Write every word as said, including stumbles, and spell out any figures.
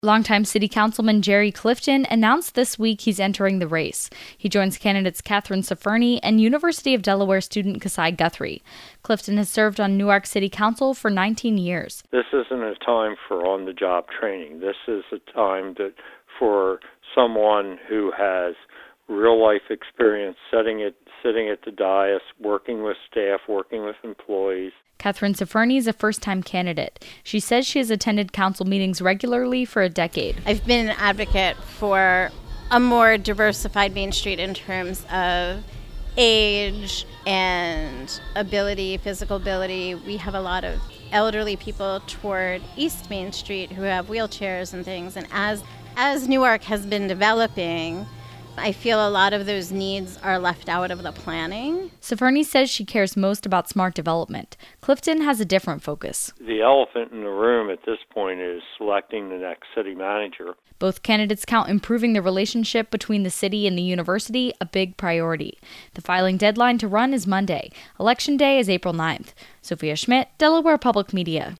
Longtime City Councilman Jerry Clifton announced this week he's entering the race. He joins candidates Catherine Ciferni and University of Delaware student Kasai Guthrie. Clifton has served on Newark City Council for nineteen years. This isn't a time for on-the-job training. This is a time that for someone who has real-life experience sitting at, sitting at the dais, working with staff, working with employees. Catherine Ciferni is a first-time candidate. She says she has attended council meetings regularly for a decade. I've been an advocate for a more diversified Main Street in terms of age and ability, physical ability. We have a lot of elderly people toward East Main Street who have wheelchairs and things. And as, as Newark has been developing, I feel a lot of those needs are left out of the planning. Ciferni says she cares most about smart development. Clifton has a different focus. The elephant in the room at this point is selecting the next city manager. Both candidates count improving the relationship between the city and the university a big priority. The filing deadline to run is Monday. Election day is April ninth. Sophia Schmidt, Delaware Public Media.